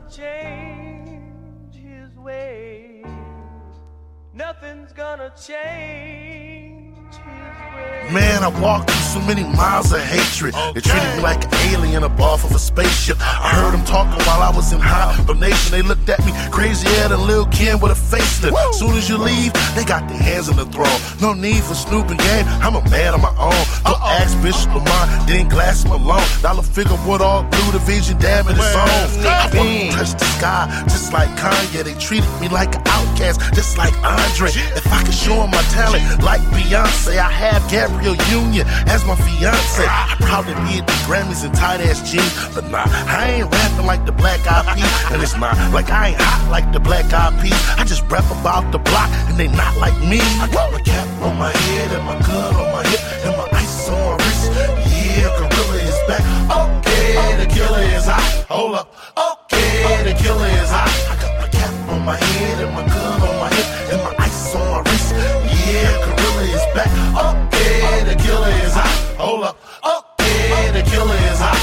change his ways. Nothing's gonna change his ways. Man, I walked through so many miles of hatred. They treated me like an alien up off of a spaceship. I heard them talking while I was in hibernation. They looked at me crazier than Lil' Kim with a facelift. Soon as you leave, they got their hands on the throne. No need for snooping game, I'm a man on my own. Don't ask Bishop Lamont, then Glass Malone. Dollar figure with all blue division, damn it, it's on. I wanna touch the sky, just like Kanye. They treated me like an outcast, just like Andre. If I could show 'em my talent, like Beyonce, I have Gabrielle Union as my fiance. I probably be at the Grammys in tight ass jeans, but nah, I ain't rapping like the Black Eyed Peas, and it's not like I ain't hot like the Black Eyed Peas. I just rap about the block, and they not like me. I got my cap on my head and my gun on my hip and my ice on my wrist. Yeah, Gorilla is back. Okay, the killer is hot. Hold up. Okay, the killer is hot. I got my cap on my head and my gun on my hip and my ice on my wrist. Yeah, Gorilla is back. Okay, the killer is hot. Hold up. Okay, the killer is hot.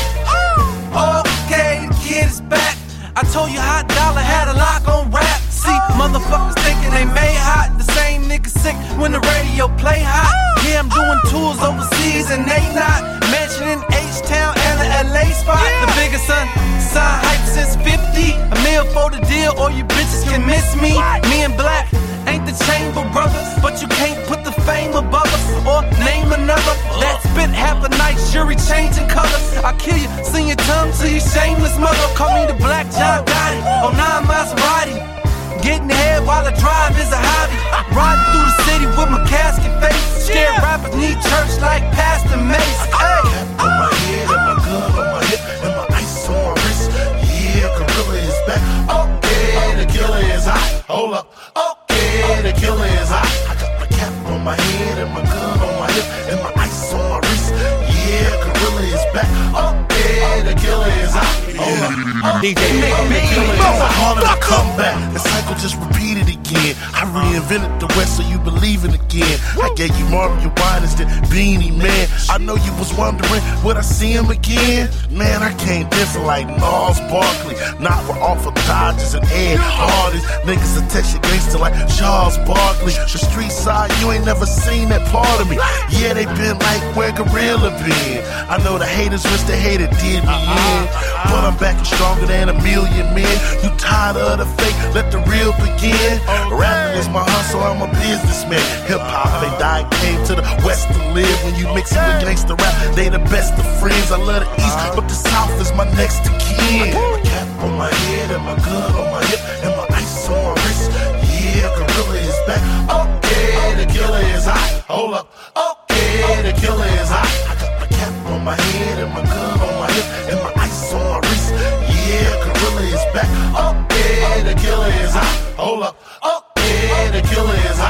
Okay, the kid is back. I told you Hot Dollar had a lock on rap. See, motherfuckers thinking they made hot. The same niggas sick when the radio play hot. Yeah, I'm doing tours overseas and they not mentioning H-Town and the LA spot. The biggest son hype since 50. A meal for the deal or you bitches can miss me. Me and Black ain't the Chamber brothers, but you can't put the fame above us or name another. That spit half a night, jury changing colors. I kill you, sing your tongue to your shameless mother. Call me the Black John Gotti on 9 Maserati. Getting ahead while I drive is a hobby. Riding through the city with my casket face. Scared rappers need church like Pastor Mace. Hey. Cap on my head and my gun on my hip and my ice on my wrist. Yeah, Gorilla is back. Okay, the killer is hot. Hold up. Okay, the killer is hot. I got my cap on my head and my gun on my hip and my ice on my wrist. Yeah, Gorilla is back. Okay, the killer is hot. Hold up. DJ make me harder to come back. The cycle just repeated again. I reinvented the West so you believe it again. I gave you Mario Winans, the Beanie Man. I know you was wondering, would I see him again? Man, I came different like Gnarls Barkley. Not for off of Dodgers and Ed Hardys. Niggas will text you gangster like Charles Barkley. The street side, you ain't never seen that part of me. Yeah, they been like where Gorilla been. I know the haters wish they hated did me in, but I'm back and stronger than a million men. You tired of the fake, let the real begin. Rapping is my hustle, I'm a businessman. Hip-hop ain't died, came to the West to live. When you mix it with gangsta rap, they the best of friends. I love the East, but the South is my next of kin. My cap on my head and my gun on my hip and my ice on my wrist. Yeah, Gorilla is back. Okay, the killer is hot. Hold up. Okay, the killer is hot. I got my cap on my head and my gun on my hip and my ice on my wrist. Yeah, Gorilla is back. Okay, the killer is hot. Hold up. Okay, the killer is hot.